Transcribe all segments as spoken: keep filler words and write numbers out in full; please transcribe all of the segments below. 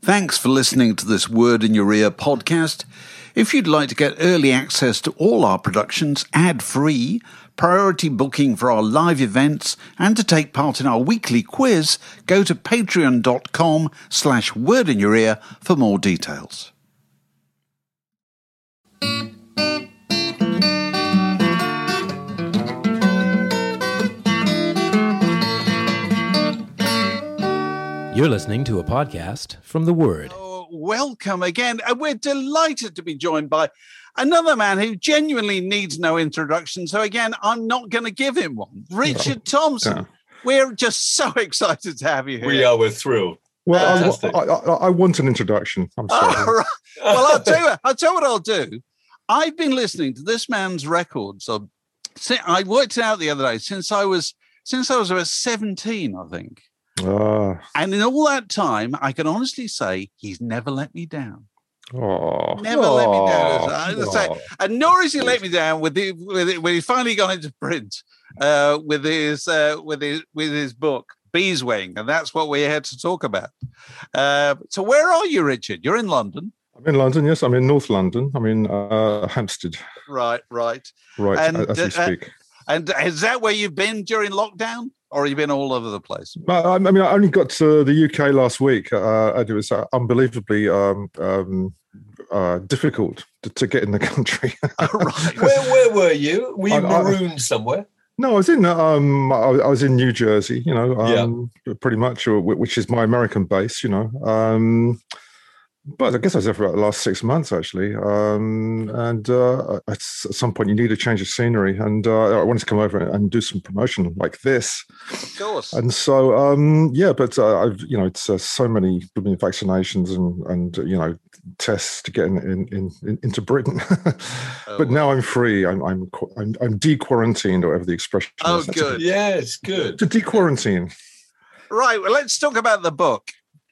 Thanks for listening to this Word in Your Ear podcast. If you'd like to get early access to all our productions ad-free, priority booking for our live events, and to take part in our weekly quiz, go to patreon.com slash word in your ear for more details. You're listening to a podcast from The Word. Oh, welcome again. And we're delighted to be joined by another man who genuinely needs no introduction. So again, I'm not going to give him one. Richard oh, Thompson. Yeah. We're just so excited to have you here. We are. We're thrilled. Well, I, I, I, I want an introduction. I'm sorry. Oh, right. Well, I'll tell you what, I'll tell you what I'll do. I've been listening to this man's records. Of, I worked it out the other day since I was since I was about seventeen, I think. Oh. And in all that time, I can honestly say he's never let me down. Oh. Never oh. let me down. I oh. say, and nor has he let me down with the, with it, when he finally got into print uh, with his uh, with his with his book Beeswing, and that's what we had to talk about. Uh, so, where are you, Richard? You're in London. I'm in London. Yes, I'm in North London. I'm in uh, Hampstead. Right, right, right. And, as we speak. Uh, and is that where you've been during lockdown? Or have you been all over the place? I mean, I only got to the U K last week. Uh, and it was uh, unbelievably um, um, uh, difficult to, to get in the country. Oh, right. Where where were you? Were you I, marooned I, somewhere? No, I was in um, I, I was in New Jersey. You know, um, yeah. pretty much, which is my American base. You know. Um, But I guess I was there for about the last six months, actually. Um, and uh, at some point, you need a change of scenery. And uh, I wanted to come over and do some promotion like this. Of course. And so, um, yeah, but uh, I've, you know, it's uh, so many vaccinations and, and uh, you know, tests to get in, in, in into Britain. Oh, but now I'm free. I'm I'm I'm, I'm de-quarantined, or whatever the expression oh, is. Oh, good. A, yes, good. To de-quarantine. Right. Well, let's talk about the book.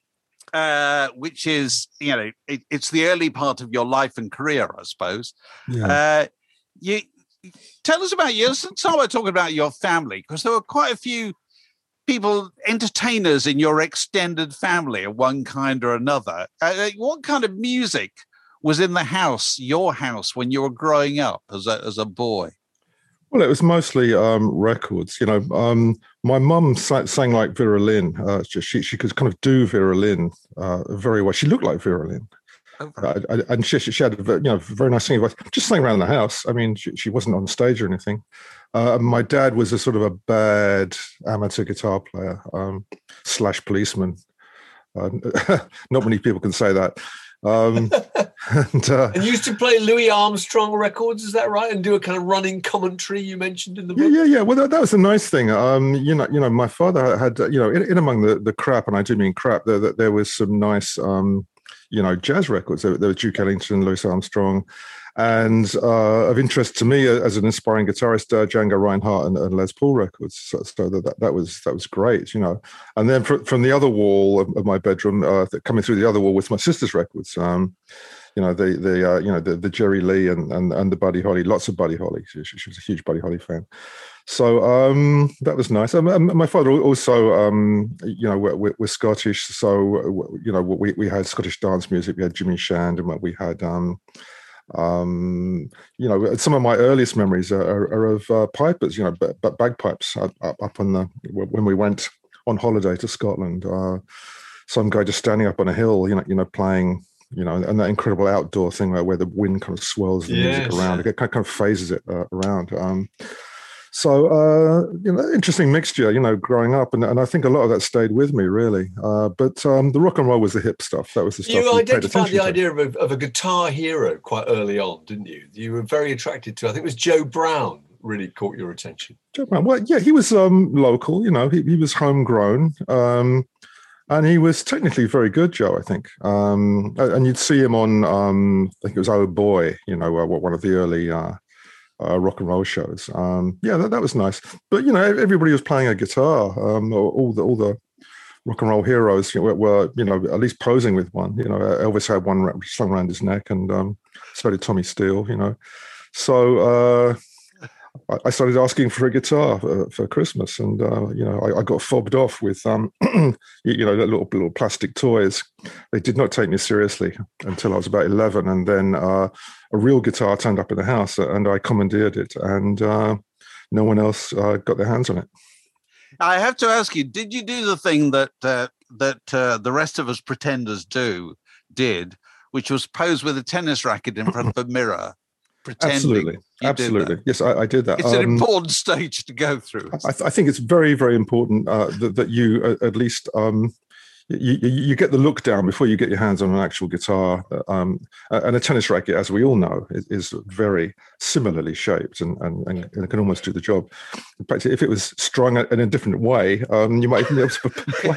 Uh, which is, you know, it, it's the early part of your life and career, I suppose. Yeah. Uh, you tell us about you. Start by talking about your family, because there were quite a few people, entertainers in your extended family of one kind or another. Uh, what kind of music was in the house, your house, when you were growing up as a as a boy? Well, it was mostly um, records. You know, um, my mum sang, sang like Vera Lynn. Uh, she she could kind of do Vera Lynn uh, very well. She looked like Vera Lynn, oh, right. uh, and she she had a you know very nice singing voice. Just sang around the house. I mean, she, she wasn't on stage or anything. Uh, my dad was a sort of a bad amateur guitar player um, slash policeman. Uh, not many people can say that. Um, and, uh, and you used to play Louis Armstrong records, is that right? And do a kind of running commentary you mentioned in the book. Yeah, yeah, yeah. Well, that, that was a nice thing. Um, you know, you know, my father had, you know, in, in among the, the crap, and I do mean crap, there, there was some nice, um, you know, jazz records. There, there was Duke Ellington, Louis Armstrong, and uh, of interest to me as an inspiring guitarist, uh, Django Reinhardt and, and Les Paul records. So, so that, that was that was great, you know. And then fr- from the other wall of, of my bedroom, uh, coming through the other wall, was my sister's records. Um, you know, the the uh, you know the, the Jerry Lee and, and and the Buddy Holly, lots of Buddy Holly. She, she was a huge Buddy Holly fan. So um, that was nice. Um, my father also, um, you know, we're, we're Scottish, so you know, we we had Scottish dance music. We had Jimmy Shand, and we had. Um, Um, you know, some of my earliest memories are, are, are of uh, pipers, you know, b- b- bagpipes up, up on the, when we went on holiday to Scotland. Uh, some guy just standing up on a hill, you know, you know, playing, you know, and that incredible outdoor thing where, where the wind kind of swirls the yes. music around, it kind of phases it uh, around. Um, So, uh, you know, interesting mixture, you know, growing up. And, and I think a lot of that stayed with me, really. Uh, but um, the rock and roll was the hip stuff. That was the stuff you we identified the to. idea of a, of a guitar hero quite early on, didn't you? You were very attracted to, I think it was Joe Brown really caught your attention. Joe Brown, well, yeah, he was um, local, you know, he, he was homegrown. Um, and he was technically very good, Joe, I think. Um, and you'd see him on, um, I think it was Oh Boy, you know, uh, one of the early... Uh, Uh, rock and roll shows. Um, yeah, that, that was nice. But you know, everybody was playing a guitar. Um, all the all the rock and roll heroes you know, were, were, you know, at least posing with one. You know, Elvis had one slung around his neck, and um, so did Tommy Steele. You know, so uh, I, I started asking for a guitar for, for Christmas, and uh, you know, I, I got fobbed off with um, you, you know, little little plastic toys. They did not take me seriously until I was about eleven, and then uh, a real guitar turned up in the house, and I commandeered it, and uh, no one else uh, got their hands on it. I have to ask you: did you do the thing that uh, that uh, the rest of us pretenders do did, which was pose with a tennis racket in front of a mirror, pretending? Absolutely, absolutely. Yes, I, I did that. It's um, an important stage to go through. I, th- I think it's very, very important uh, that, that you uh, at least um, you, you get the look down before you get your hands on an actual guitar. Um, and a tennis racket, as we all know, is, is very similarly shaped and, and, and it can almost do the job. In fact, if it was strung in a different way, um, you might even be able to play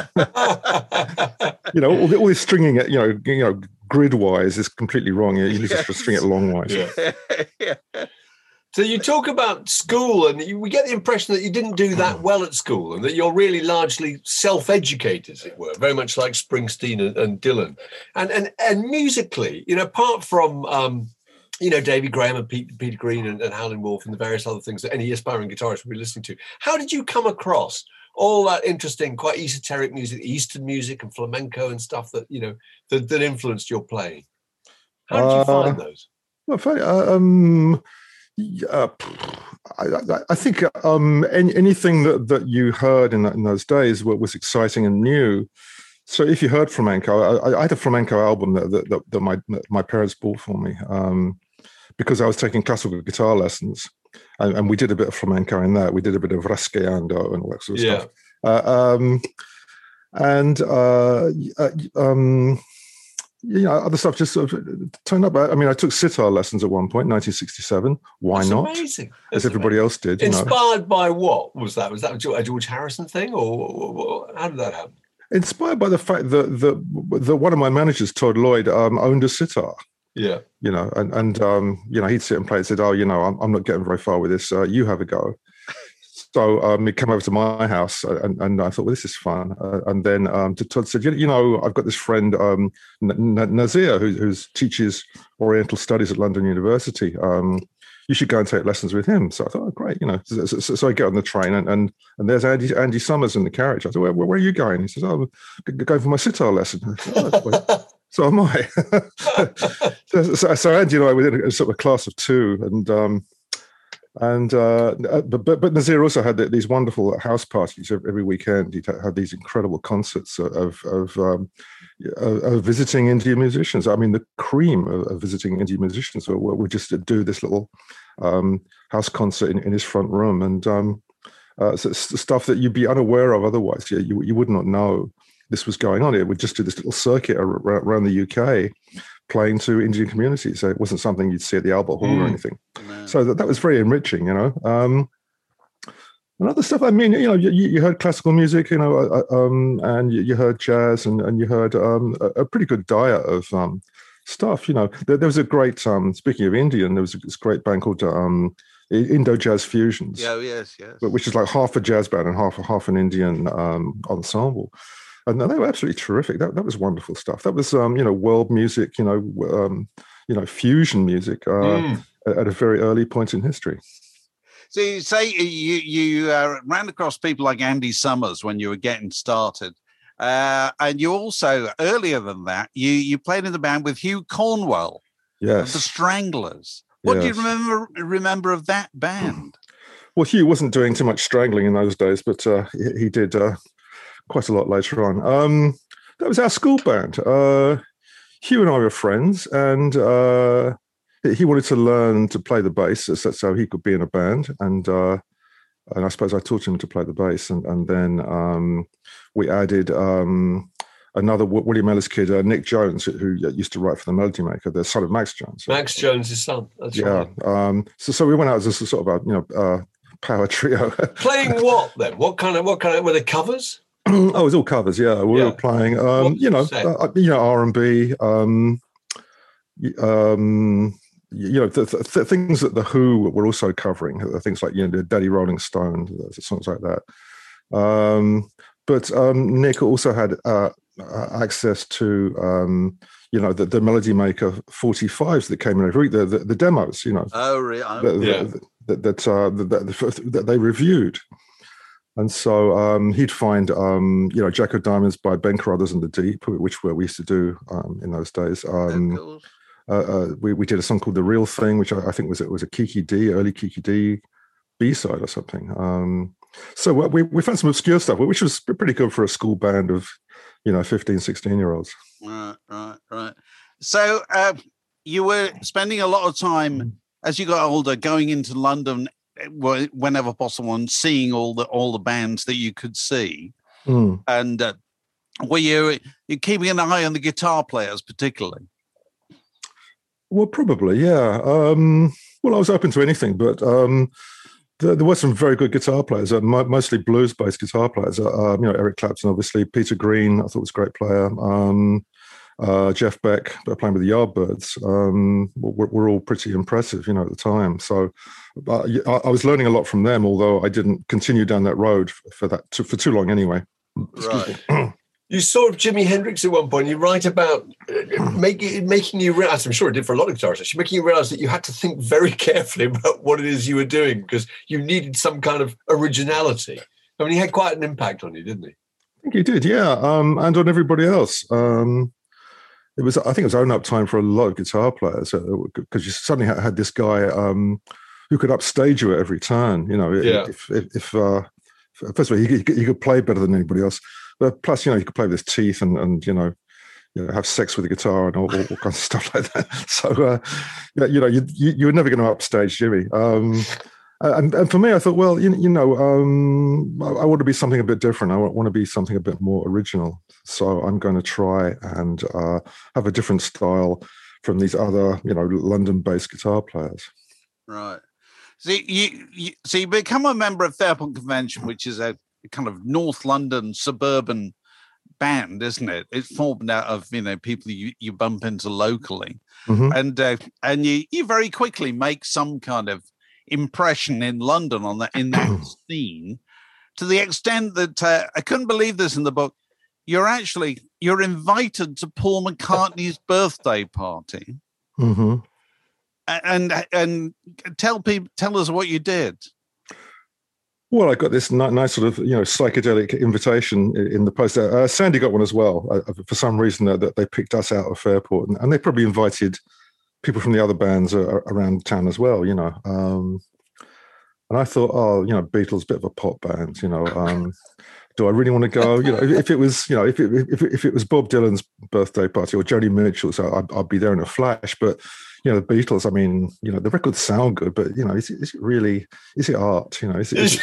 it. You know, all, the, all this stringing it, you know, you know, grid-wise is completely wrong. You need yes. to string it long-wise. Yeah. yeah. So you talk about school, and you, we get the impression that you didn't do that well at school, and that you're really largely self-educated, as it were, very much like Springsteen and, and Dylan. And and and musically, you know, apart from um, you know, Davy Graham and Pete, Peter Green and, and Howlin' Wolf and the various other things that any aspiring guitarist would be listening to, how did you come across all that interesting, quite esoteric music, Eastern music and flamenco and stuff that, you know, that, that influenced your playing? How did you uh, find those? Well, funny, uh, um. Yeah, I, I think um, any, anything that, that you heard in, in those days was exciting and new. So if you heard flamenco, I, I had a flamenco album that, that, that my my parents bought for me um, because I was taking classical guitar lessons, and, and we did a bit of flamenco in that. We did a bit of rasgueando and all that sort of yeah. stuff. Uh, um, and uh, uh, um, you know, other stuff just sort of turned up. I mean, I took sitar lessons at one point, nineteen sixty-seven. Why That's not? Amazing. As everybody amazing. else did. Inspired know. by what was that? Was that a George Harrison thing, or how did that happen? Inspired by the fact that the, the one of my managers, Todd Lloyd, um, owned a sitar. Yeah. You know, and, and um, you know, he'd sit and play and said, oh, you know, I'm, I'm not getting very far with this. Uh, you have a go. So um, he came over to my house, and, and I thought, well, this is fun. Uh, and then um, Todd said, you, you know, I've got this friend, um, N- N- Nazir, who who's teaches Oriental Studies at London University. Um, you should go and take lessons with him. So I thought, oh, great, you know. So, so, so I get on the train, and and, and there's Andy Andy Summers in the carriage. I said, where, where are you going? He says, oh, I'm going for my sitar lesson. Said, oh, so am I. so, so, so Andy and I were in a sort of a class of two, and. Um, And uh, but, but but Nazir also had these wonderful house parties every weekend. He had these incredible concerts of of, um, of visiting Indian musicians. I mean, the cream of, of visiting Indian musicians would just do this little um, house concert in, in his front room, and um, uh, so stuff that you'd be unaware of otherwise. Yeah, you you would not know this was going on. It would just do this little circuit around the U K, playing to Indian communities. So it wasn't something you'd see at the Albert Hall mm. or anything. No. So that, that was very enriching, you know. Um, and other stuff, I mean, you know, you, you heard classical music, you know, uh, um, and you, you heard jazz, and, and you heard um, a, a pretty good diet of um, stuff, you know. There, there was a great, um, speaking of Indian, there was this great band called um, Indo Jazz Fusions. Yeah, yes, yes. Which is like half a jazz band and half, half an Indian um, ensemble. And they were absolutely terrific. That that was wonderful stuff. That was, um, you know, world music, you know, um, you know, fusion music uh, mm. at a very early point in history. So you say you you uh, ran across people like Andy Summers when you were getting started, uh, and you also earlier than that you you played in the band with Hugh Cornwell, yes, of the Stranglers. What yes. do you remember remember of that band? Well, Hugh wasn't doing too much strangling in those days, but uh, he, he did. Uh, Quite a lot later on. Um, that was our school band. Uh, Hugh and I were friends, and uh, he wanted to learn to play the bass, so that's how he could be in a band. And uh, and I suppose I taught him to play the bass, and and then um, we added um, another William Ellis kid, uh, Nick Jones, who used to write for the Melody Maker, the son of Max Jones. Max Jones' his son. That's yeah. right. Um, so so we went out as a sort of a you know uh, power trio. Playing what then? What kind of what kind of were they covers? Oh, it was all covers. Yeah, we yeah. were playing, um, you know, uh, you know, R and B, um, um, you know, the, the things that the Who were also covering, things like you know, Daddy Rolling Stone, songs like that. Um, but um, Nick also had uh, uh, access to um, you know the, the Melody Maker forty-fives that came in every week, the, the the demos, you know. Oh, really? The, yeah. the, the, that uh, that, that they reviewed. And so um, he'd find, um, you know, Jack of Diamonds by Ben Carruthers and the Deep, which were, we used to do um, in those days. Um, oh, cool. uh, uh, we, we did a song called The Real Thing, which I, I think was it was a Kiki D, early Kiki D B-side or something. Um, so we, we found some obscure stuff, which was pretty good for a school band of, you know, fifteen, sixteen-year-olds. Right, right, right. So uh, you were spending a lot of time, as you got older, going into London whenever possible and seeing all the all the bands that you could see. Mm. And uh, were you you keeping an eye on the guitar players particularly? Well, probably, yeah. Um, well, I was open to anything, but um, there, there were some very good guitar players, uh, mostly blues-based guitar players. Uh, um, you know, Eric Clapton, obviously. Peter Green, I thought was a great player. Um, uh, Jeff Beck, playing with the Yardbirds, um, were, were all pretty impressive, you know, at the time. So uh, I was learning a lot from them, although I didn't continue down that road for that for too long anyway. Right. You saw Jimi Hendrix at one point. You write about making making you realize. I'm sure it did for a lot of guitarists. Actually, making you realize that you had to think very carefully about what it is you were doing because you needed some kind of originality. I mean, he had quite an impact on you, didn't he? I think he did, yeah, um, and on everybody else. Um, it was, I think, it was own up time for a lot of guitar players because uh, you suddenly had this guy um, who could upstage you at every turn. You know, yeah. if, if, if uh, first of all, he, he could play better than anybody else. But plus, you know, you could play with his teeth and, and you know, you know, have sex with the guitar and all, all, all kinds of stuff like that. So, uh, yeah, you know, you, you you were never going to upstage Jimmy. Um, and, and for me, I thought, well, you, you know, um, I, I want to be something a bit different. I want to be something a bit more original. So I'm going to try and uh, have a different style from these other, you know, London-based guitar players. Right. So you, you so you become a member of Fairport Convention, which is a kind of North London suburban band, isn't it? It's formed out of, you know, people you, you bump into locally. Mm-hmm. And uh, and you you very quickly make some kind of impression in London on that in that scene, to the extent that uh, I couldn't believe this in the book. You're actually you're invited to Paul McCartney's birthday party. Mm-hmm. And and tell people tell us what you did. Well, I got this nice sort of, you know, psychedelic invitation in the post. Uh, Sandy got one as well. Uh, for some reason, uh, that they picked us out of Fairport, and, and they probably invited people from the other bands uh, around town as well, you know. Um, and I thought, oh, you know, Beatles, bit of a pop band, you know. Um, do I really want to go? You know, if, if it was, you know, if it, if it, if it was Bob Dylan's birthday party or Joni Mitchell's, I'd, I'd be there in a flash. But you know, the Beatles, I mean, you know, the records sound good, but, you know, is it, is it really, is it art? You know, is it, is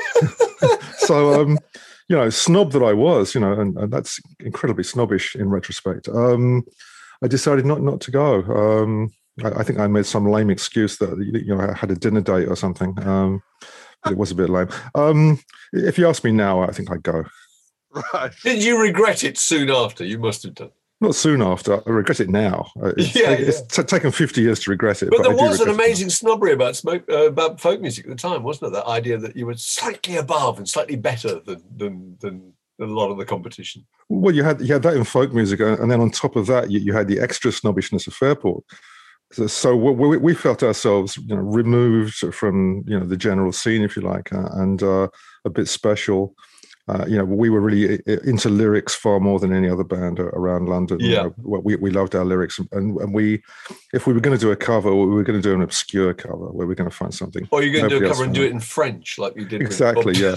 it... So, um, you know, snob that I was, you know, and, and that's incredibly snobbish in retrospect. Um, I decided not not to go. Um, I, I think I made some lame excuse that, you know, I had a dinner date or something. Um, but it was a bit lame. Um, if you ask me now, I think I'd go. Right. Did you regret it soon after? You must have done. Not soon after. I regret it now. It's, yeah, it's yeah. T- taken fifty years to regret it. But, but there was an amazing snobbery about smoke, uh, about folk music at the time, wasn't it? That idea that you were slightly above and slightly better than than, than a lot of the competition. Well, you had you had that in folk music, and then on top of that, you, you had the extra snobbishness of Fairport. So, so we, we felt ourselves, you know, removed from, you know, the general scene, if you like, uh, and uh, a bit special. Uh, you know, we were really into lyrics far more than any other band around London. Yeah. You know, we we loved our lyrics, and and we, if we were going to do a cover, we were going to do an obscure cover where we're going to find something. Or you're going to do a cover and do it in French, like you did. Exactly. Yeah.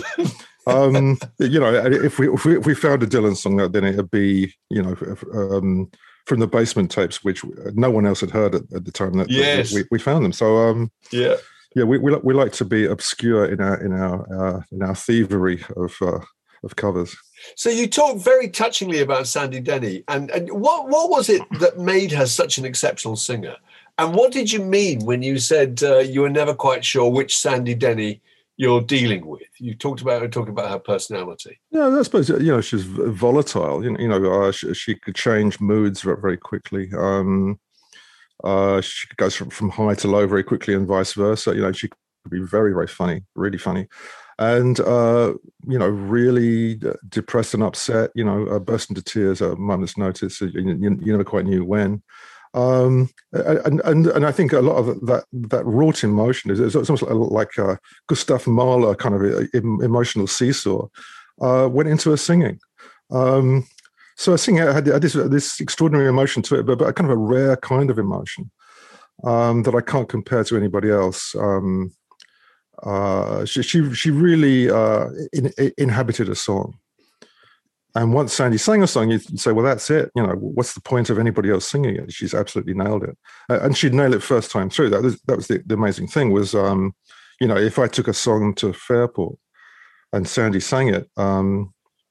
um, you know, if we, if we if we found a Dylan song, then it'd be, you know, um, from the Basement tapes, which no one else had heard at, at the time that, yes. that we, we found them. So um, yeah. Yeah, we, we we like to be obscure in our in our uh, in our thievery of uh, of covers. So you talk very touchingly about Sandy Denny, and, and what what was it that made her such an exceptional singer? And what did you mean when you said uh, you were never quite sure which Sandy Denny you're dealing with? You talked about her talking about her personality. Yeah, I suppose, you know, she's volatile. You know, you know uh, she, she could change moods very, very quickly. Um, Uh, she goes from, from high to low very quickly and vice versa. You know, she could be very, very funny, really funny. and uh, you know, really depressed and upset. You know, uh, burst into tears at a moment's notice. You, you, you never quite knew when. Um, and and and I think a lot of that that wrought emotion is it's almost like a Gustav Mahler kind of emotional seesaw uh, went into her singing. Um, so her singing had, had this this extraordinary emotion to it, but, but a kind of a rare kind of emotion um, that I can't compare to anybody else. Um, uh, she, she she really uh, in, in, inhabited a song. And once Sandy sang a song, you'd say, well, that's it. You know, what's the point of anybody else singing it? She's absolutely nailed it. Uh, and she'd nail it first time through. That was, that was the, the amazing thing was, um, you know, if I took a song to Fairport and Sandy sang it, um,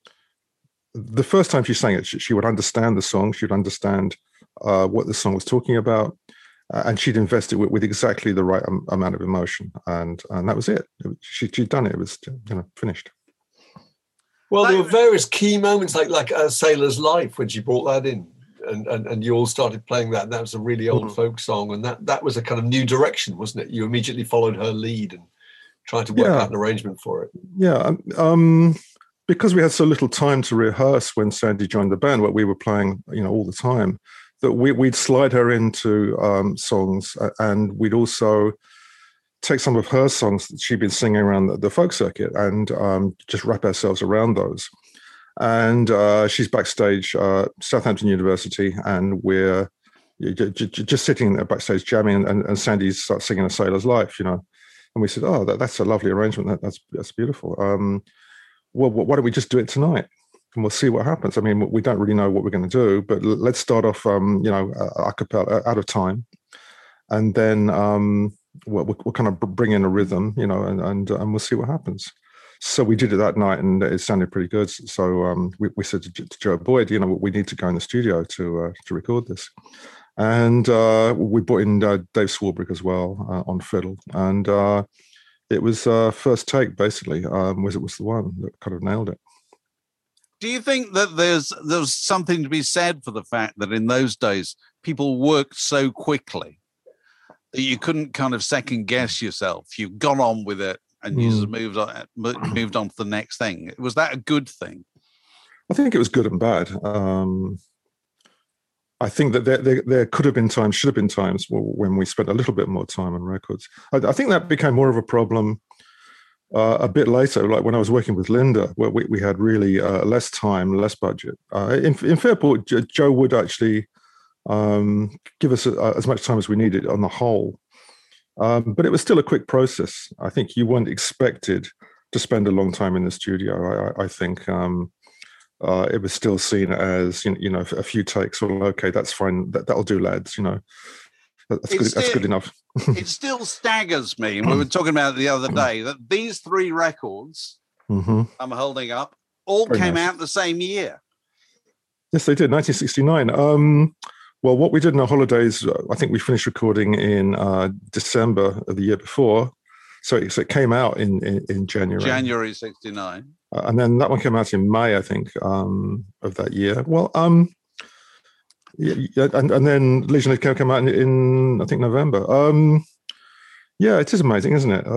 the first time she sang it, she, she would understand the song. She would understand uh, what the song was talking about. Uh, and she'd invest it with, with exactly the right um, amount of emotion. And and that was it. She, she'd done it. It was, you know, finished. Well, there were various key moments, like like a Sailor's Life, when she brought that in, and, and, and you all started playing that. And that was a really old mm-hmm. folk song, and that, that was a kind of new direction, wasn't it? You immediately followed her lead and tried to work yeah. out an arrangement for it. Yeah, um, because we had so little time to rehearse when Sandy joined the band, what we were playing, you know, all the time, that we, we'd slide her into um, songs, and we'd also take some of her songs that she'd been singing around the, the folk circuit and um, just wrap ourselves around those. And uh, she's backstage uh, Southampton University, and we're j- j- just sitting there backstage jamming, and, and Sandy starts singing A Sailor's Life, you know. And we said, oh, that, that's a lovely arrangement. That, that's that's beautiful. Um, well, why don't we just do it tonight? And we'll see what happens. I mean, we don't really know what we're going to do, but let's start off, um, you know, a cappella, out of time. And then... Um, We'll, we'll kind of bring in a rhythm, you know, and, and and we'll see what happens. So we did it that night, and it sounded pretty good. So um, we, we said to, to Joe Boyd, you know, we need to go in the studio to uh, to record this. And uh, we brought in uh, Dave Swarbrick as well uh, on fiddle, and uh, it was uh, first take basically. Um, was it was the one that kind of nailed it. Do you think that there's there's something to be said for the fact that in those days people worked so quickly that you couldn't kind of second guess yourself? You got on with it and you mm. just moved on, moved on to the next thing. Was that a good thing? I think it was good and bad. Um, I think that there, there, there could have been times, should have been times when we spent a little bit more time on records. I, I think that became more of a problem uh, a bit later, like when I was working with Linda, where we, we had really uh, less time, less budget. Uh, in, in Fairport, Joe would actually um give us a, as much time as we needed on the whole, um but it was still a quick process. I think you weren't expected to spend a long time in the studio. I, I think um uh it was still seen as, you know, a few takes. Well, okay, that's fine, that, that'll do, lads, you know, that's good, still, that's good enough. It still staggers me, and we were talking about it the other day, that these three records mm-hmm. I'm holding up all Very came nice. out the same year. Yes, they did. Nineteen sixty-nine. um Well, what we did in our holidays, I think we finished recording in uh, December of the year before. So it, so it came out in, in, in January. January sixty-nine. Uh, and then that one came out in May, I think, um, of that year. Well, um, yeah, and, and then Legion of Chaos came out in, in, I think, November. Um, yeah, it is amazing, isn't it?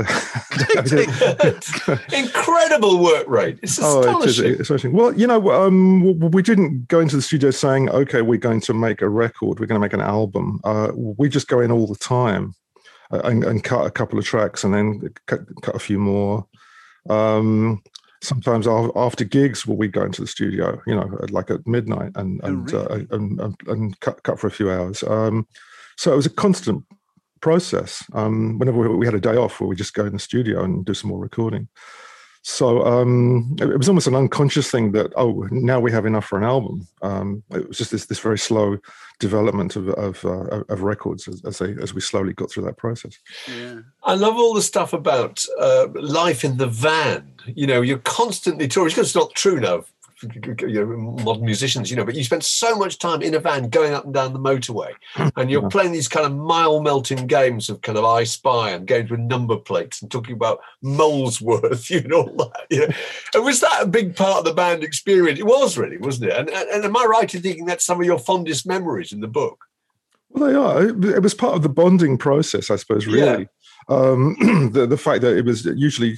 Incredible work rate. It's astonishing. Oh, it is, it's astonishing. Well, you know, um, we didn't go into the studio saying, okay, we're going to make a record, we're going to make an album. Uh, we just go in all the time uh, and, and cut a couple of tracks and then cut, cut a few more. Um, sometimes after gigs, well, we go into the studio, you know, like at midnight and and, oh, really? uh, and, and, and cut, cut for a few hours. Um, so it was a constant process. Um, whenever we had a day off, where we just go in the studio and do some more recording. So um, it, it was almost an unconscious thing that, oh, now we have enough for an album. Um, it was just this this very slow development of of, uh, of records as, as they as we slowly got through that process. Yeah, I love all the stuff about uh, life in the van. You know, you're constantly touring. It's not true now. You know, modern musicians, you know, but you spend so much time in a van going up and down the motorway, and you're yeah. playing these kind of mile melting games of kind of I Spy and games with number plates and talking about Molesworth, you know, all that. You know, and was that a big part of the band experience? It was really, wasn't it? And, and, and am I right in thinking that's some of your fondest memories in the book? Well, they are. It, it was part of the bonding process, I suppose. Really, yeah. um, the the fact that it was usually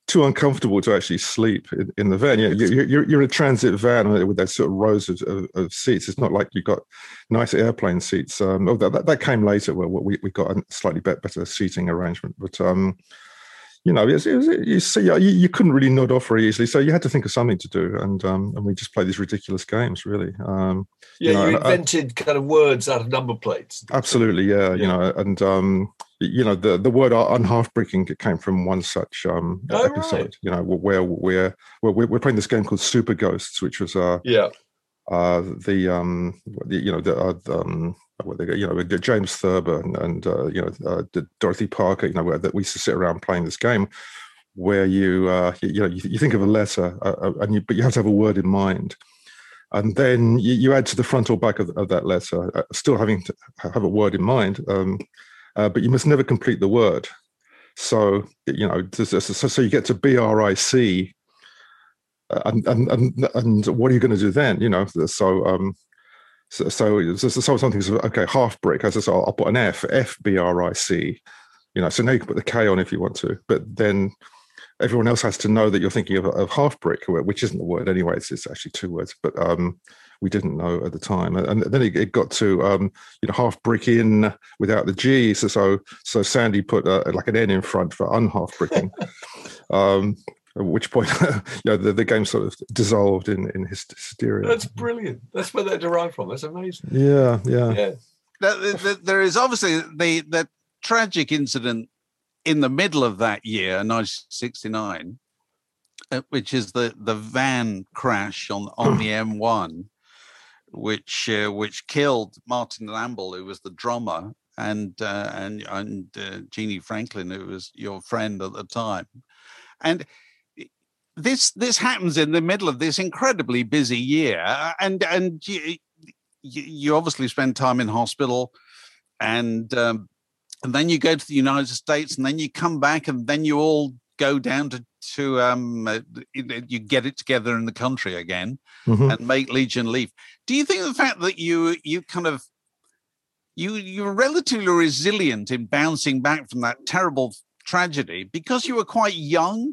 too uncomfortable to actually sleep in, in the van. You, you, you're, you're in a transit van with those sort of rows of, of, of seats. It's not like you've got nice airplane seats. Um, oh, that, that came later where we, we got a slightly better seating arrangement. But, um, you know, it was, it was, you see, you, you couldn't really nod off very easily. So you had to think of something to do. And um, and we just played these ridiculous games, really. Um, yeah, you, know, you invented I, kind of words out of number plates. Absolutely, yeah. yeah. You know, and... Um, you know, the, the word unhalf-bricking came from one such um, oh, episode, right. you know, where we're, where we're playing this game called Super Ghosts, which was uh, yeah. uh, the, um, the, you know, the, uh, um, what they, you know, James Thurber and, and uh, you know, uh, Dorothy Parker, you know, where that we used to sit around playing this game where you, uh, you, you know, you, you think of a letter, uh, and you, but you have to have a word in mind. And then you, you add to the front or back of, of that letter, uh, still having to have a word in mind, um, Uh, but you must never complete the word. So, you know, so, so you get to B R I C, uh, and, and and and what are you going to do then? You know, so um, so so, so, so something's okay. Half brick. As I said, I'll put an F, F B R I C. You know, so now you can put the K on if you want to, but then everyone else has to know that you're thinking of, of half brick, which isn't the word anyway. It's, it's actually two words, but um. we didn't know at the time, and then it got to um, you know, half brick in without the G. So so, so Sandy put uh, like an N in front for unhalf bricking. um, at which point, you know, the, the game sort of dissolved in in hysteria. That's brilliant. That's where that derived from. That's amazing. Yeah, yeah. yeah. There is obviously the the tragic incident in the middle of that year, nineteen sixty-nine, uh, which is the the van crash on on the M one. Which uh, which killed Martin Lamble, who was the drummer, and uh, and and uh, Jeannie Franklin, who was your friend at the time, and this this happens in the middle of this incredibly busy year, and and you, you obviously spend time in hospital, and um, and then you go to the United States, and then you come back, and then you all go down to to um uh, you get it together in the country again, mm-hmm. and make Legion Leaf. Do you think the fact that you you kind of you you're relatively resilient in bouncing back from that terrible tragedy because you were quite young?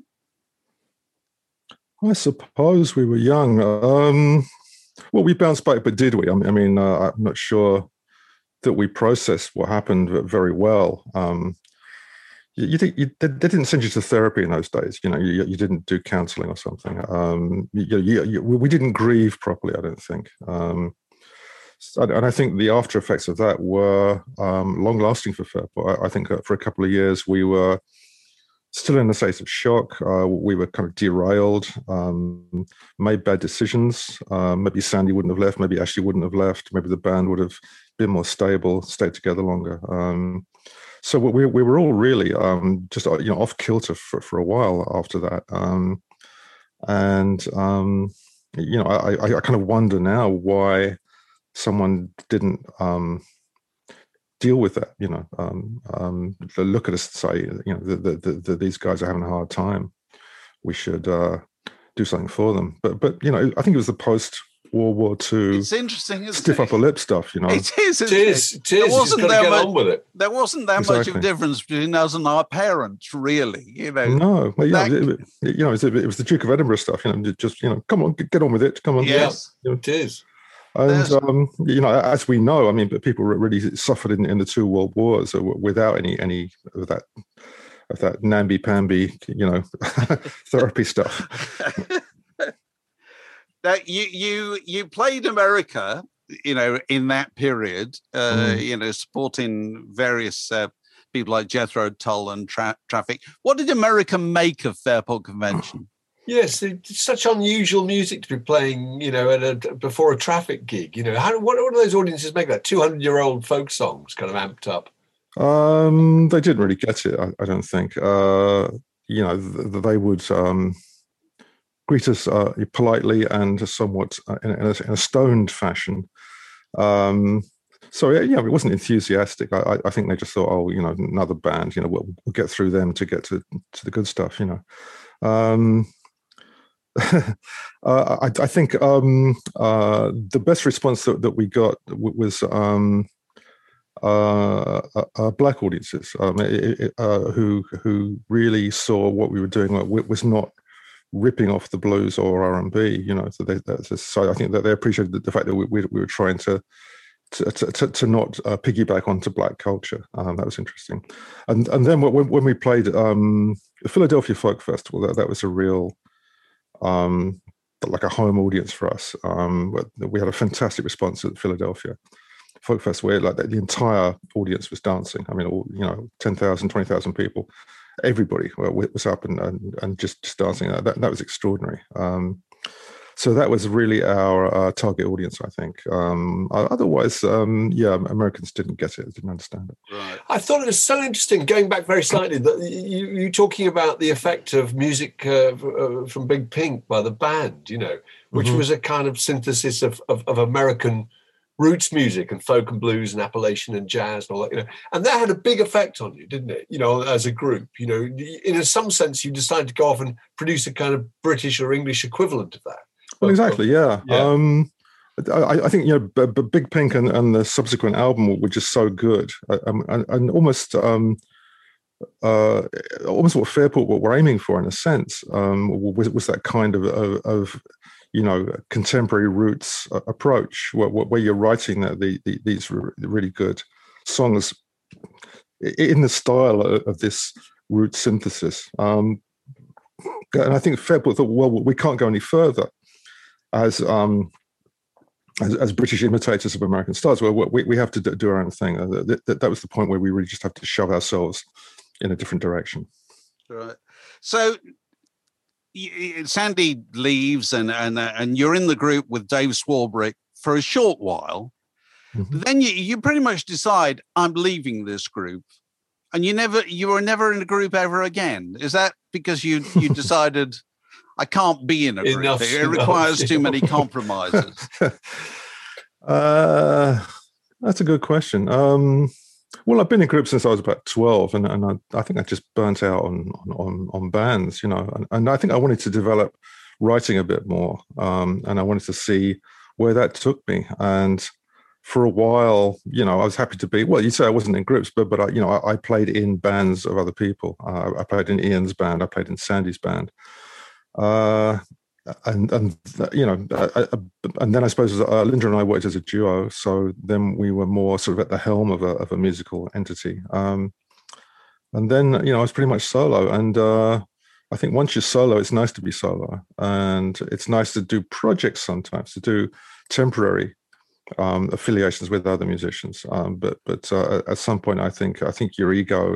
I suppose we were young. Um, well, we bounced back, but did we? I mean, I mean uh, I'm not sure that we processed what happened very well. Um, You, you, you they didn't send you to therapy in those days. You know, you, you didn't do counselling or something. Um, you, you, you, we didn't grieve properly, I don't think. Um, and I think the after effects of that were um, long lasting for Fairport. I, I think for a couple of years we were still in a state of shock. Uh, we were kind of derailed, um, made bad decisions. Uh, maybe Sandy wouldn't have left. Maybe Ashley wouldn't have left. Maybe the band would have been more stable, stayed together longer. Um, So we we were all really um, just you know off kilter for, for a while after that, um, and um, you know I, I, I kind of wonder now why someone didn't um, deal with that. You know, um, um, look at us and say, you know, the, the, the, the, these guys are having a hard time. We should uh, do something for them. But but you know, I think it was the post World War Two. It's interesting, isn't stiff it? upper lip stuff, you know. It is. It is. It is. There wasn't you just that get much, on with it. There wasn't that Exactly. much of a difference between us and our parents, really. You know. No, well, yeah, that, it, it, you know, it, it was the Duke of Edinburgh stuff. You know, just you know, come on, get on with it. Come on. Yes, you know. It is. And um, you know, as we know, I mean, but people really suffered in, in the two world wars without any any of that of that namby-pamby, you know, therapy stuff. That you you you played America, you know, in that period, uh, mm. you know, supporting various uh, people like Jethro Tull and tra- Traffic. What did America make of Fairport Convention? Yes, it's such unusual music to be playing, you know, at a, before a Traffic gig. You know, how what, what do those audiences make that? two hundred year old folk songs kind of amped up. Um, they didn't really get it, I, I don't think. Uh, you know, th- they would. Um, greet us uh, politely and somewhat uh, in, in, a, in a stoned fashion. Um, so yeah, yeah, it wasn't enthusiastic. I, I think they just thought, oh, you know, another band. You know, we'll, we'll get through them to get to, to the good stuff. You know, um, uh, I, I think um, uh, the best response that, that we got was um, uh, uh, uh, black audiences um, it, it, uh, who who really saw what we were doing was not ripping off the blues or R and B. You know, so they, so I think that they appreciated the fact that we, we, we were trying to to to, to not uh, piggyback onto black culture. Um, that was interesting. And and then when, when we played um, the Philadelphia Folk Festival, that, that was a real um, like a home audience for us. Um, we had a fantastic response at Philadelphia Folk Fest, where like the, the entire audience was dancing. I mean, all, you know, ten thousand, twenty thousand people, everybody was up and and, and just, just dancing. That, that was extraordinary. Um, so that was really our uh, target audience, I think. Um, otherwise, um, yeah, Americans didn't get it, didn't understand it. Right. I thought it was so interesting, going back very slightly, that you, you talking about the effect of music uh, from Big Pink by the band, you know, which mm-hmm. was a kind of synthesis of, of, of American roots music and folk and blues and Appalachian and jazz and all that, you know, and that had a big effect on you, didn't it? You know, as a group, you know, in some sense, you decided to go off and produce a kind of British or English equivalent of that. Well, exactly, yeah. yeah. Um, I, I think, you know, B- B- Big Pink and, and the subsequent album were just so good, um, and, and almost, um, uh, almost what Fairport what we're aiming for, in a sense, um, was, was that kind of, of, of you know, contemporary roots uh, approach, where, where you're writing the, the, the, these really good songs in the style of, of this root synthesis. Um, and I think Fairport thought, well, we can't go any further as um, as, as British imitators of American stars. Well, we, we have to do our own thing. Uh, that, that was the point where we really just have to shove ourselves in a different direction. Right. So Sandy leaves, and and and you're in the group with Dave Swarbrick for a short while. Mm-hmm. But then you you pretty much decide, I'm leaving this group, and you never you were never in a group ever again. Is that because you you decided, I can't be in a group? Enough, it enough, requires enough. too many compromises. uh, that's a good question. Um, Well, I've been in groups since I was about twelve, and, and I, I think I just burnt out on on, on bands, you know, and, and I think I wanted to develop writing a bit more, um, and I wanted to see where that took me. And for a while, you know, I was happy to be, well, you say I wasn't in groups, but, but I, you know, I, I played in bands of other people. Uh, I played in Ian's band, I played in Sandy's band. Uh, And, and you know, I, I, and then I suppose uh, Linda and I worked as a duo, so then we were more sort of at the helm of a, of a musical entity. Um, and then, you know, I was pretty much solo. And uh, I think once you're solo, it's nice to be solo. And it's nice to do projects sometimes, to do temporary um, affiliations with other musicians. Um, but but uh, at some point, I think I think your ego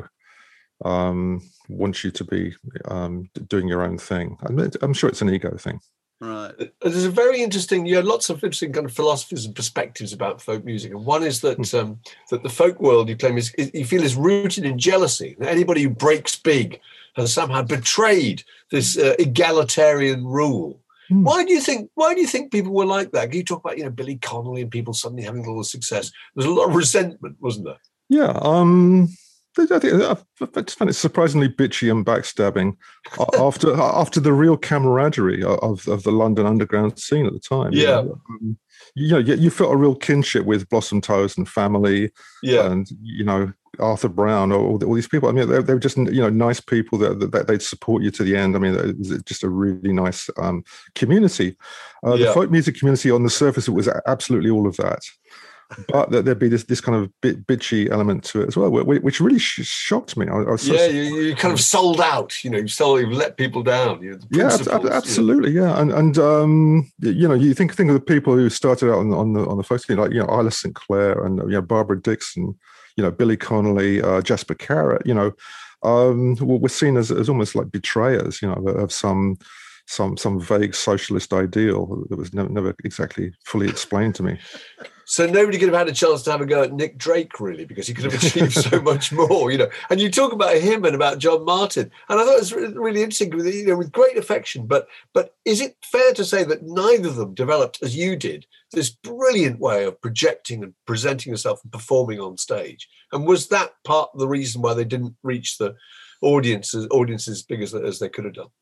um wants you to be um doing your own thing. I'm, I'm sure it's an ego thing. Right. There's a very interesting, you had lots of interesting kind of philosophies and perspectives about folk music, and one is that mm. um that the folk world, you claim, is, is you feel is rooted in jealousy. Anybody who breaks big has somehow betrayed this uh, egalitarian rule. Mm. Why do you think why do you think people were like that? You talk about, you know, Billy Connolly and people suddenly having a lot of success. There's a lot of resentment, wasn't there? Yeah. um I think I just find it surprisingly bitchy and backstabbing after after the real camaraderie of, of the London underground scene at the time. Yeah, you know, um, you, know, you felt a real kinship with Blossom Toes and Family, yeah, and you know Arthur Brown, all, all these people. I mean, they, they were just, you know, nice people that, that they'd support you to the end. I mean, it was just a really nice um, community. Uh, yeah. The folk music community, on the surface, it was absolutely all of that. But there'd be this this kind of bit bitchy element to it as well, which really sh- shocked me. I, I was so yeah, you, you kind of sold out. You know, you sold, you let people down. You know, yeah, absolutely, you know. yeah. And and um, you know, you think think of the people who started out on, on the on the folk scene, like, you know, Isla Saint Clair and, you know, Barbara Dixon, you know, Billy Connolly, uh, Jasper Carrott. You know, um, we're seen as as almost like betrayers, you know, of some. some some vague socialist ideal that was never, never exactly fully explained to me. So nobody could have had a chance to have a go at Nick Drake, really, because he could have achieved so much more, you know. And you talk about him and about John Martin, and I thought it was really interesting, with, you know, with great affection. But but is it fair to say that neither of them developed, as you did, this brilliant way of projecting and presenting yourself and performing on stage? And was that part of the reason why they didn't reach the audiences audiences as big as, as they could have done?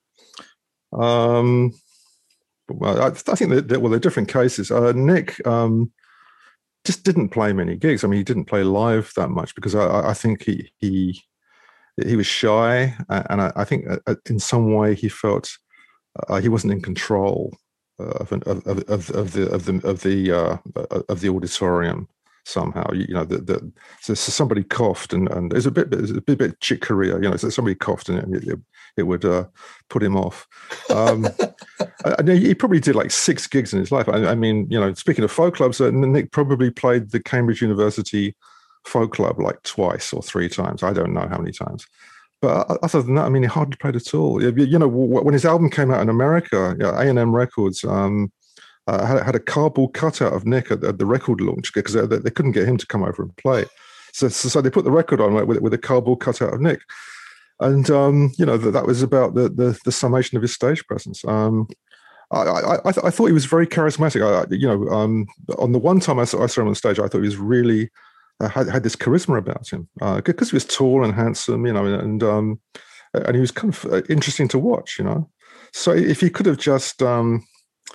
Um, well, I, I think that, that well, they're different cases. Uh, Nick, um, just didn't play many gigs. I mean, he didn't play live that much because I, I think he he he was shy, and I, I think in some way he felt uh, he wasn't in control of, an, of, of of the of the of the uh, of the auditorium somehow. You, you know, the, the, so somebody coughed, and and it's a bit it's a bit, bit Chick Corea. You know, so somebody coughed, and it, it would uh, put him off. Um, I, I, he probably did like six gigs in his life. I, I mean, you know, speaking of folk clubs, uh, Nick probably played the Cambridge University Folk Club like twice or three times. I don't know how many times. But other than that, I mean, he hardly played at all. You know, when his album came out in America, you know, A and M Records um, uh, had, had a cardboard cutout of Nick at, at the record launch because they, they couldn't get him to come over and play. So, so, so they put the record on with, with a cardboard cutout of Nick. And, um, you know, that, that was about the, the, the summation of his stage presence. Um, I, I, I, th- I thought he was very charismatic. I, you know, um, on the one time I saw, I saw him on stage, I thought he was really... Uh, had, had this charisma about him because uh, he was tall and handsome, you know, and um, and he was kind of uh, interesting to watch, you know. So if he could have just, um,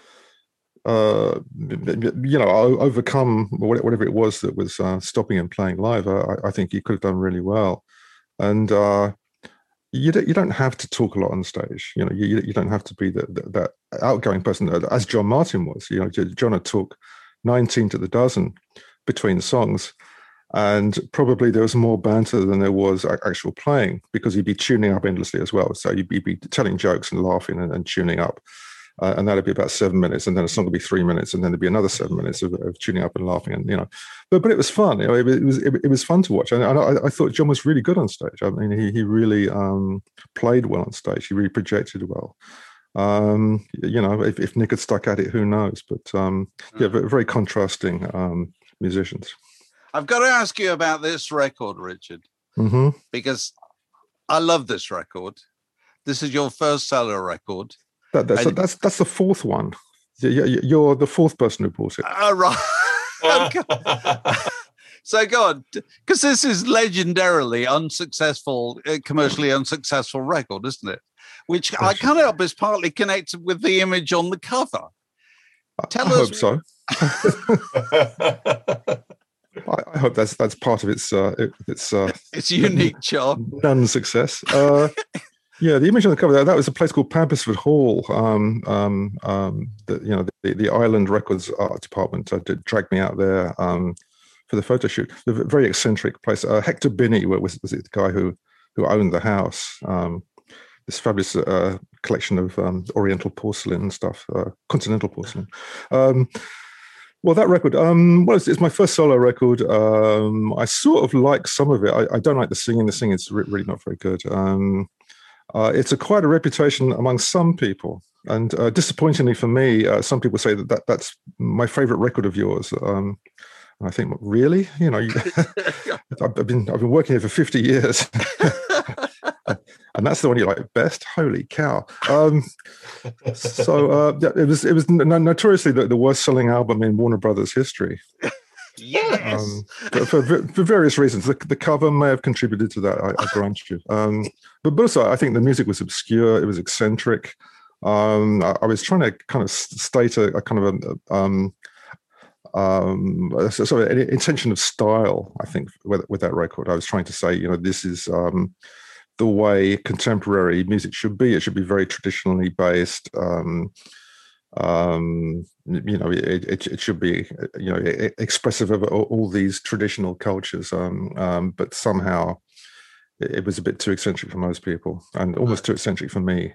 uh, you know, overcome whatever it was that was uh, stopping him playing live, I, I think he could have done really well. And uh, you don't, you don't have to talk a lot on stage, you know. You you don't have to be the, the, that outgoing person as John Martin was. You know, John had took nineteen to the dozen between songs. And probably there was more banter than there was actual playing because he'd be tuning up endlessly as well. So you'd be, be telling jokes and laughing and, and tuning up. Uh, and that'd be about seven minutes. And then a song would be three minutes. And then there'd be another seven minutes of, of tuning up and laughing. And, you know, but but it was fun. You know, it, it was it, it was fun to watch. And I, I thought John was really good on stage. I mean, he, he really um, played well on stage. He really projected well. Um, you know, if, if Nick had stuck at it, who knows? But um, yeah, very contrasting um, musicians. I've got to ask you about this record, Richard, mm-hmm. because I love this record. This is your first solo record. That, that's, and, that's that's the fourth one. You're the fourth person who bought it. Oh, right. So go on, because this is legendarily unsuccessful, uh, commercially unsuccessful record, isn't it? Which I can't help is partly connected with the image on the cover. Tell I us. I hope so. I hope that's that's part of its uh, its uh, its unique charm, non-success. Uh, yeah, the image on the cover that, that was a place called Pampersford Hall. Um, um, um, the, you know, the, the Island Records art department uh, did drag me out there um, for the photo shoot. A very eccentric place. Uh, Hector Binney was, was the guy who who owned the house. Um, this fabulous uh, collection of um, Oriental porcelain and stuff, uh, continental porcelain. Um, Well, that record, um, well, it's, it's my first solo record. Um, I sort of like some of it. I, I don't like the singing. The singing is re- really not very good. Um, uh, it's a quite a reputation among some people. And uh, disappointingly for me, uh, some people say that, that that's my favorite record of yours. Um, and I think, really? You know, you, I've been I've been working here for fifty years. And that's the one you like best. Holy cow! Um, so uh, yeah, it was it was notoriously the, the worst selling album in Warner Brothers history. Yes, um, for, for for various reasons. The, the cover may have contributed to that. I, I grant you. Um, but also, I think the music was obscure. It was eccentric. Um, I, I was trying to kind of state a, a kind of a um, um, sort of an intention of style. I think with, with that record, I was trying to say, you know, this is. Um, the way contemporary music should be. It should be very traditionally based. Um, um, you know, it, it, it should be, you know, expressive of all, all these traditional cultures. Um, um, but somehow it, it was a bit too eccentric for most people, and almost too eccentric for me.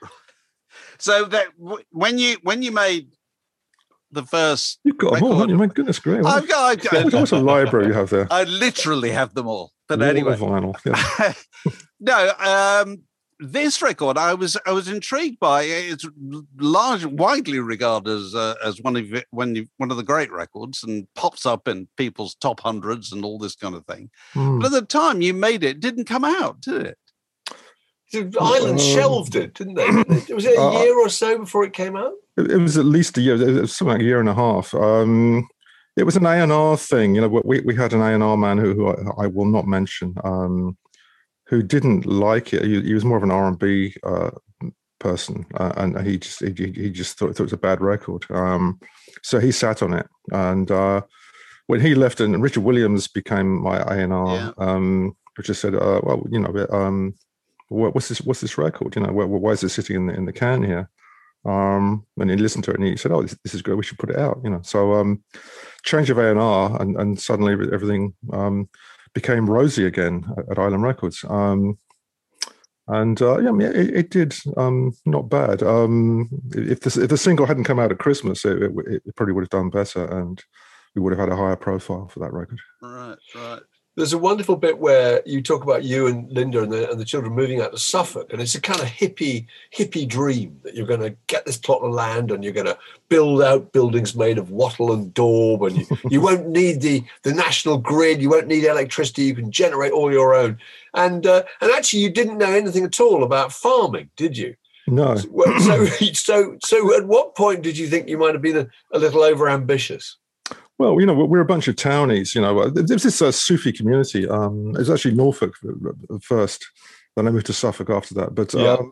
So that when you when you made the first, you've got them all, haven't you? My goodness, great! I've got, I've got what's a library you have there? I literally have them all. But all anyway, vinyl. Yeah. No, um, this record I was I was intrigued by. It's large, widely regarded as uh, as one of when you, one of the great records, and pops up in people's top hundreds and all this kind of thing. Mm. But at the time you made it, it didn't come out, did it? The Island um, shelved it, didn't they? Was it a uh, year or so before it came out? It, it was at least a year. It was something like a year and a half. Um, it was an A and R thing. You know, we we had an A and R man who, who I, I will not mention. Um, who didn't like it. He, he was more of an R and B uh, person, uh, and he just he, he just thought, thought it was a bad record. Um, so he sat on it, and uh, when he left and Richard Williams became my A and R, Yeah. um, I just said, uh, well, you know, um, what, what's this? What's this record? You know, why, why is it sitting in the in the can here? Um, and he listened to it and he said, oh, this, this is good. We should put it out. You know, so um, change of A and R, and and suddenly everything um, became rosy again at, at Island Records. Um, and uh, yeah, I mean, it, it did um, not bad. Um, if the if the single hadn't come out at Christmas, it, it, it probably would have done better, and we would have had a higher profile for that record. Right, right. There's a wonderful bit where you talk about you and Linda and the, and the children moving out to Suffolk, and it's a kind of hippie hippie dream that you're going to get this plot of land and you're going to build out buildings made of wattle and daub, and you, you won't need the the national grid, you won't need electricity, you can generate all your own. And uh, and actually, you didn't know anything at all about farming, did you? No. So so so, at what point did you think you might have been a, a little over ambitious? Well, you know, we're a bunch of townies, you know. There's this uh, Sufi community. Um, it was actually Norfolk first, then I moved to Suffolk after that. But Yeah. um,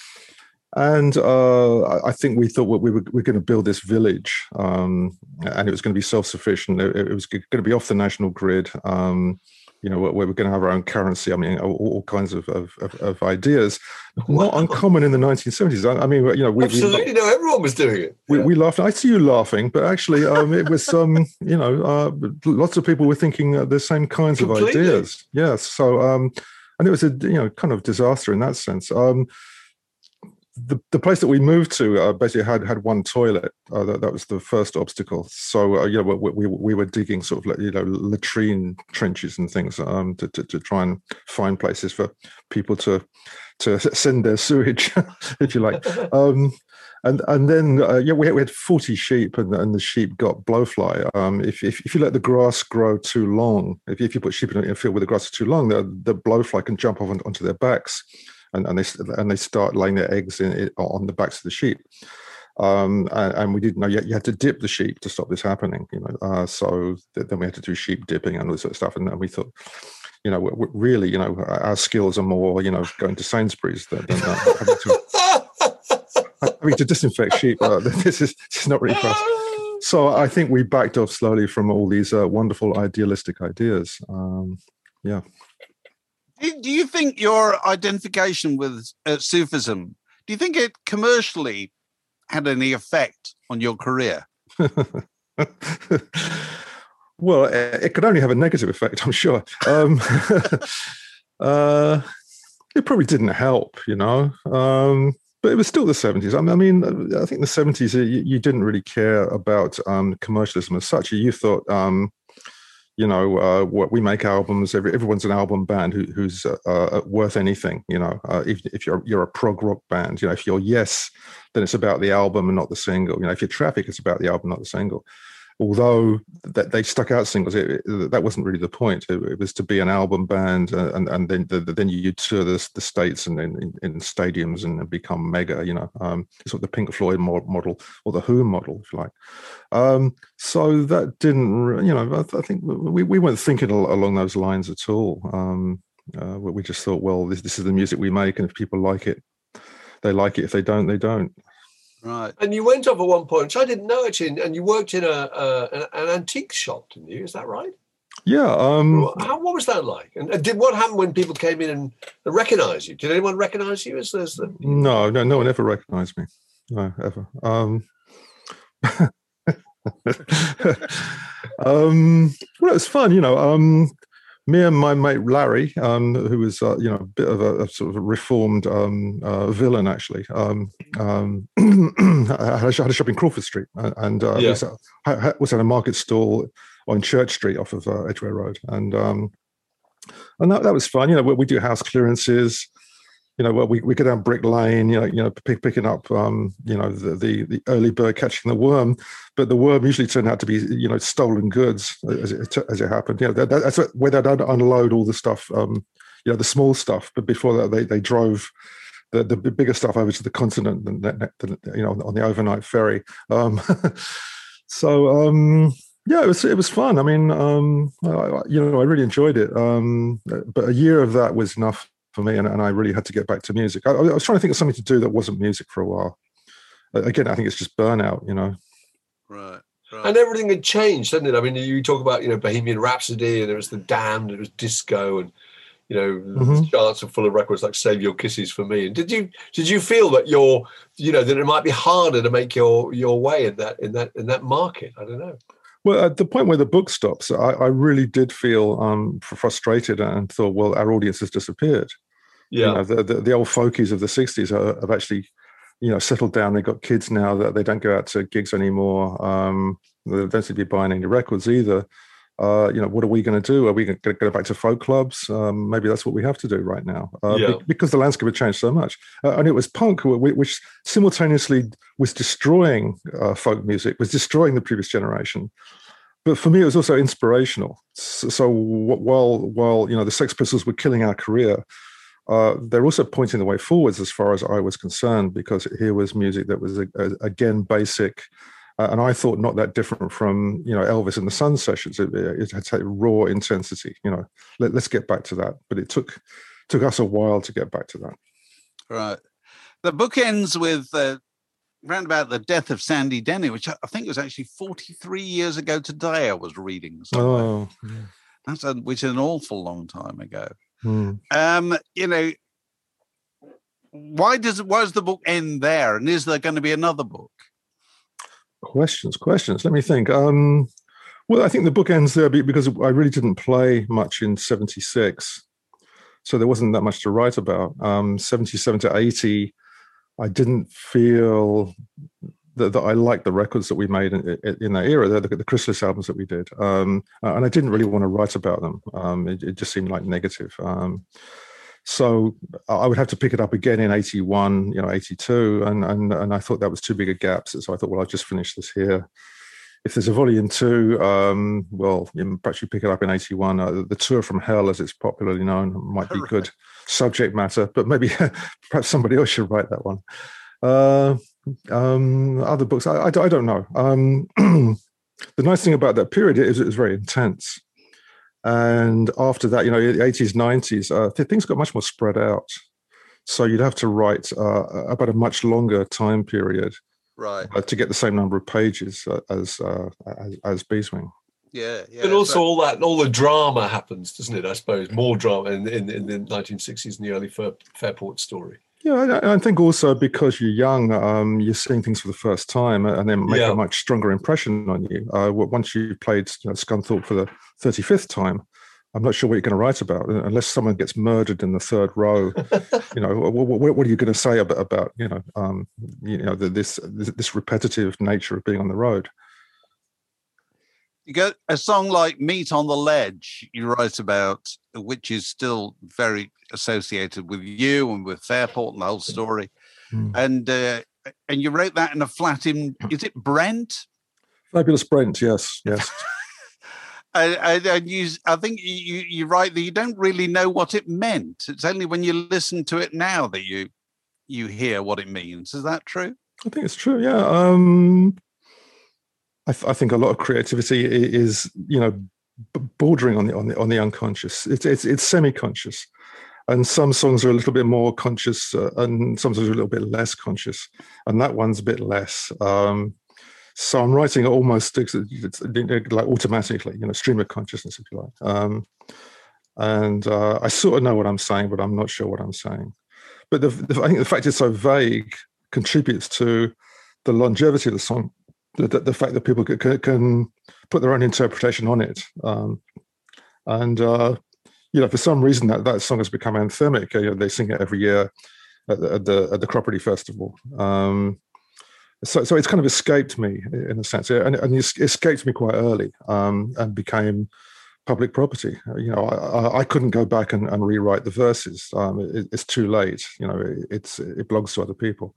and uh, I think we thought we were, we were going to build this village, um, and it was going to be self-sufficient. It, it was going to be off the national grid. Um, you know, we were going to have our own currency. I mean, all, all kinds of, of, of, of ideas. Not Wow. uncommon in the nineteen seventies. I, I mean, you know, we, Absolutely, we, no, everyone was doing it. we, Yeah. we laughed. I see you laughing, but actually, um, it was, um, you know, uh, lots of people were thinking uh, the same kinds Completely. of ideas. Yes. So, um, and it was a, you know, kind of disaster in that sense. Um, the the place that we moved to uh, basically had had one toilet. Uh, that, that was the first obstacle. So, uh, you know, we, we we were digging sort of like, you know, latrine trenches and things um, to, to to try and find places for people to to send their sewage, if you like. Um, And and then uh, yeah, we had, we had forty sheep, and, and the sheep got blowfly. Um, if, if if you let the grass grow too long, if if you put sheep in a field where the grass is too long, the the blowfly can jump off on, onto their backs, and, and they and they start laying their eggs in it, on the backs of the sheep. Um, and, and we didn't know yet. You had to dip the sheep to stop this happening. You know, uh, so th- then we had to do sheep dipping and all this sort of stuff. And then we thought, you know, we're, we're really, you know, our skills are more, you know, going to Sainsbury's than, than uh, having to. I mean, to disinfect sheep, uh, this is it's not really fast. So I think we backed off slowly from all these uh, wonderful idealistic ideas. Um, yeah. Do do you think your identification with uh, Sufism, do you think it commercially had any effect on your career? Well, it could only have a negative effect, I'm sure. Um, uh, it probably didn't help, you know. Um, But it was still the seventies. I mean, I think the seventies, you, you didn't really care about um, commercialism as such. You thought, um, you know, uh, what we make albums. Every, everyone's an album band who, who's uh, uh, worth anything. You know, uh, if, if you're you're a prog rock band, you know, if you're Yes, then it's about the album and not the single. You know, if you're Traffic, it's about the album, not the single. Although that they stuck out singles, it, it, that wasn't really the point. It, it was to be an album band, uh, and and then the, then you tour the, the states and in, in stadiums and become mega. You know, um, it's sort of the Pink Floyd model or the Who model, if you like. Um, so that didn't, you know, I, I think we, we weren't thinking along those lines at all. Um, uh, we just thought, well, this this is the music we make, and if people like it, they like it. If they don't, they don't. Right. And you went off at one point, which I didn't know actually, and you worked in a, a an, an antique shop, didn't you? Is that right? Yeah. Um, How, what was that like? And did what happened when people came in and recognised you? Did anyone recognise you as as the? No, no, no one ever recognised me. No, ever. Um, um, well, it was fun, you know. Um, me and my mate Larry, um, who was, uh, you know, a bit of a, a sort of a reformed um, uh, villain, actually. Um, um, I had a shop in Crawford Street, and uh, Yeah. was, at, was at a market stall on Church Street off of uh, Edgware Road, and um, and that, that was fun. You know, we, we do house clearances. You know, well, we, we go down Brick Lane, you know, you know, pick, picking up, um, you know, the, the the early bird catching the worm, but the worm usually turned out to be, you know, stolen goods as it as it happened. You know, that, that's where they'd unload all the stuff, um, you know, the small stuff. But before that, they they drove the the bigger stuff over to the continent, and you know, on the overnight ferry. Um, so um, yeah, it was it was fun. I mean, um, I, you know, I really enjoyed it. Um, but a year of that was enough for me, and, and I really had to get back to music. I, I was trying to think of something to do that wasn't music for a while. Again, I think it's just burnout, you know. Right. Right. And everything had changed, hadn't it? I mean, you talk about, you know, Bohemian Rhapsody, and there was The Damned, it was disco, and, you know, mm-hmm. the charts are full of records like Save Your Kisses for Me. And did you did you feel that you're, you know, that it might be harder to make your your way in that in that in that market? I don't know. Well, at the point where the book stops, I, I really did feel um, frustrated and thought, well, our audience has disappeared. Yeah, you know, the, the the old folkies of the sixties are, have actually, you know, settled down. They've got kids now that they don't go out to gigs anymore. Um, they don't seem to be buying any records either. Uh, you know, what are we going to do? Are we going to go back to folk clubs? Um, maybe that's what we have to do right now, uh, yeah. because the landscape had changed so much. Uh, and it was punk, which simultaneously was destroying uh, folk music, was destroying the previous generation. But for me, it was also inspirational. So, so while while you know the Sex Pistols were killing our career, uh, they're also pointing the way forwards as far as I was concerned, because here was music that was, again, basic. Uh, and I thought not that different from, you know, Elvis and the Sun sessions. It, it had a raw intensity, you know. Let, let's get back to that. But it took took us a while to get back to that. Right. The book ends with uh, round about the death of Sandy Denny, which I think was actually forty-three years ago today. I was reading somewhere. Oh, yeah. That's a, which is an awful long time ago. Hmm. Um, you know, why does why does the book end there? And is there going to be another book? Questions, questions. Let me think. Um, well, I think the book ends there because I really didn't play much in seventy-six. So there wasn't that much to write about. Um, seventy-seven to eighty, I didn't feel that, that I liked the records that we made in, in that era, the, the Chrysalis albums that we did. Um, and I didn't really want to write about them. Um, it, it just seemed like negative. Um, So I would have to pick it up again in eighty-one, you know, eighty-two, and and and I thought that was too big a gap. So I thought, well, I'll just finish this here. If there's a volume two, um, well, perhaps you pick it up in eighty-one. Uh, the Tour from Hell, as it's popularly known, might be good subject matter, but maybe perhaps somebody else should write that one. Uh, um, other books, I, I, I don't know. Um, the nice thing about that period is it was very intense. And after that, you know, the eighties, nineties, uh, things got much more spread out. So you'd have to write uh, about a much longer time period, right, uh, to get the same number of pages uh, as, uh, as as Beeswing. Yeah, yeah. But also but... all that, all the drama happens, doesn't it? I suppose more drama in in, in the nineteen sixties and the early Fair, Fairport story. Yeah, I, I think also because you're young, um, you're seeing things for the first time, and then make yeah. a much stronger impression on you. Uh, once you played, you know, Scunthorpe for the thirty-fifth time, I'm not sure what you're going to write about unless someone gets murdered in the third row. You know, what, what, what are you going to say about, about you know, um, you know, the, this this repetitive nature of being on the road? You get a song like Meet on the Ledge you write about, which is still very associated with you and with Fairport and the whole story. Mm. And uh, and you wrote that in a flat in, is it Brent? Fabulous Brent, yes, yes. and, and, and you, I think you, you write that you don't really know what it meant. It's only when you listen to it now that you you hear what it means. Is that true? I think it's true, yeah. Um, I, th- I think a lot of creativity is, you know, bordering on the on the on the unconscious. It's it's it's semi-conscious, and some songs are a little bit more conscious, uh, and some songs are a little bit less conscious, and that one's a bit less. Um, so I'm writing almost it's, it's like automatically, you know, stream of consciousness, if you like. Um, and uh, I sort of know what I'm saying, but I'm not sure what I'm saying. But the, the, I think the fact it's so vague contributes to the longevity of the song. The, the fact that people can, can put their own interpretation on it. Um, and, uh, you know, for some reason that, that song has become anthemic. You know, they sing it every year at the, at the, at the Cropredy Festival. Um, so, so it's kind of escaped me in a sense. And, and it escaped me quite early um, and became public property. You know, I, I couldn't go back and, and rewrite the verses. Um, it, it's too late. You know, it, it's, it belongs to other people.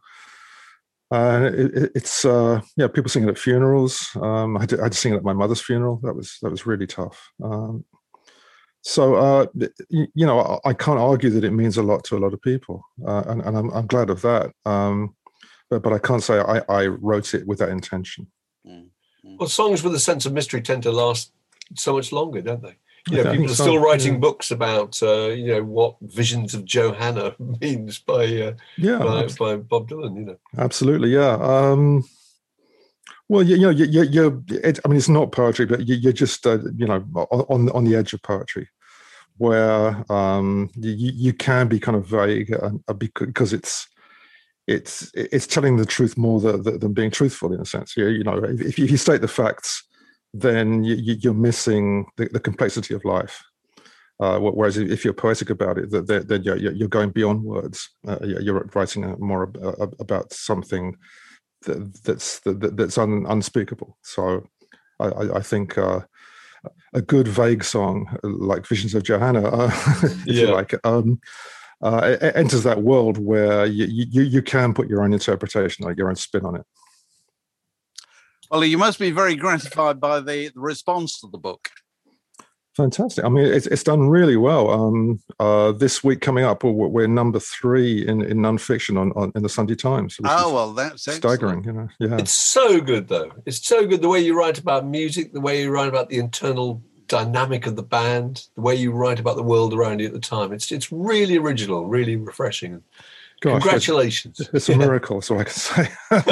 Uh, it, it's uh, yeah, people sing it at funerals. Um, I, had to, I had to sing it at my mother's funeral. That was that was really tough. Um, so uh, you, you know, I, I can't argue that it means a lot to a lot of people, uh, and, and I'm, I'm glad of that. Um, but but I can't say I, I wrote it with that intention. Well, songs with a sense of mystery tend to last so much longer, don't they? You know, I people are so, still writing yeah. books about, uh, you know, what Visions of Johanna means by, uh, yeah, by, by Bob Dylan, you know. Absolutely, yeah. Um, Well, you, you know, you, you, you're. It, I mean, it's not poetry, but you, you're just, uh, you know, on on the edge of poetry, where um, you, you can be kind of vague uh, because it's it's it's telling the truth more than, than being truthful in a sense. You, you know, if, if you state the facts, then you, you're missing the, the complexity of life. Uh, whereas if you're poetic about it, then you're, you're going beyond words. Uh, you're writing more about something that, that's that, that's un, unspeakable. So I, I think uh, a good vague song like Visions of Johanna, uh, if yeah. you like, um, uh, it enters that world where you, you, you can put your own interpretation, like your own spin on it. Well, you must be very gratified by the, the response to the book. Fantastic. I mean, it's it's done really well. Um, uh, this week coming up, we're, we're number three in, in nonfiction on, on in the Sunday Times. Oh well, that's staggering. Excellent. You know, yeah. It's so good, though. It's so good the way you write about music, the way you write about the internal dynamic of the band, the way you write about the world around you at the time. It's it's really original, really refreshing. Gosh, Congratulations! It's, it's a miracle, that's all I can say.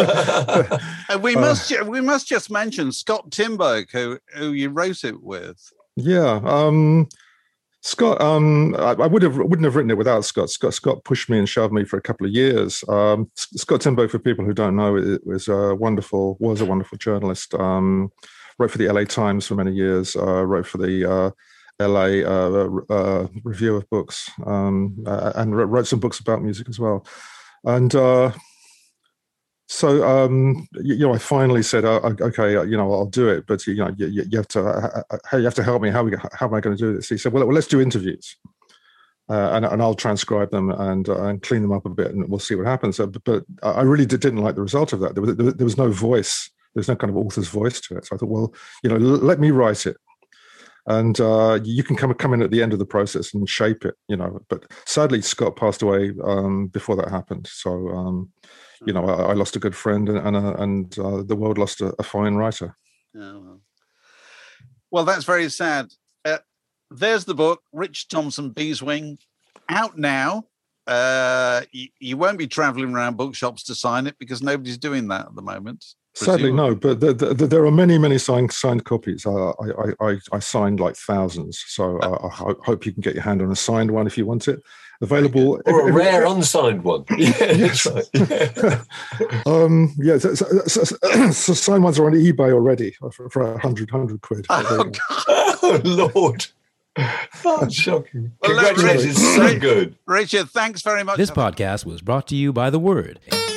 And we uh, must we must just mention Scott Timberg, who who you wrote it with. Yeah, um, Scott. Um, I, I would have wouldn't have written it without Scott. Scott Scott pushed me and shoved me for a couple of years. Um, Scott Timberg, for people who don't know, it was a wonderful was a wonderful journalist. Um, wrote for the L A Times for many years. Uh, wrote for the uh, L A uh, uh, Review of Books, um, uh, and wrote some books about music as well. And uh, so, um, you, you know, I finally said, uh, "Okay, you know, I'll do it." But you know, you, you have to, uh, you have to help me. How we, how am I going to do this? He said, "Well, well let's do interviews, uh, and, and I'll transcribe them and uh, and clean them up a bit, and we'll see what happens." So, but, but I really did, didn't like the result of that. There was there was no voice. There's no kind of author's voice to it. So I thought, well, you know, l- let me write it. And uh, you can come come in at the end of the process and shape it, you know. But sadly, Scott passed away um, before that happened. So, um, you know, I, I lost a good friend, and and, uh, and uh, the world lost a, a fine writer. Oh, well. well, that's very sad. Uh, there's the book, Rich Thompson, Beeswing, out now. Uh, you, you won't be traveling around bookshops to sign it because nobody's doing that at the moment. Sadly, no, but the, the, the, there are many, many signed signed copies. Uh, I, I I signed like thousands, so uh, I ho- hope you can get your hand on a signed one if you want it. Available or a if, rare if, unsigned one. Yeah, yes. That's right. um, yeah, so, so, so, so signed ones are on eBay already for, for a hundred hundred quid. Oh, oh Lord. That's shocking. Well, Congratulations, so good. Richard, thanks very much. This podcast was brought to you by The Word.